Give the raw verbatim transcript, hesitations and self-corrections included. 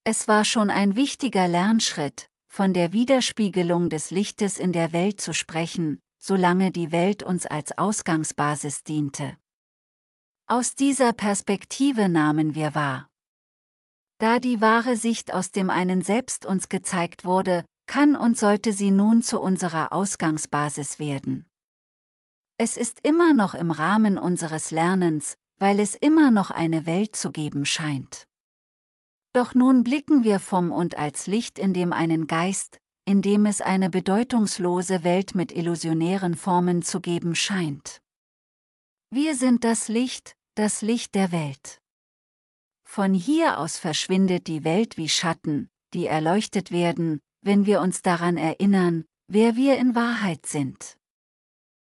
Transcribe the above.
Es war schon ein wichtiger Lernschritt, von der Widerspiegelung des Lichtes in der Welt zu sprechen, solange die Welt uns als Ausgangsbasis diente. Aus dieser Perspektive nahmen wir wahr. Da die wahre Sicht aus dem einen Selbst uns gezeigt wurde, kann und sollte sie nun zu unserer Ausgangsbasis werden. Es ist immer noch im Rahmen unseres Lernens, weil es immer noch eine Welt zu geben scheint. Doch nun blicken wir vom und als Licht in dem einen Geist, in dem es eine bedeutungslose Welt mit illusionären Formen zu geben scheint. Wir sind das Licht, das Licht der Welt. Von hier aus verschwindet die Welt wie Schatten, die erleuchtet werden, wenn wir uns daran erinnern, wer wir in Wahrheit sind.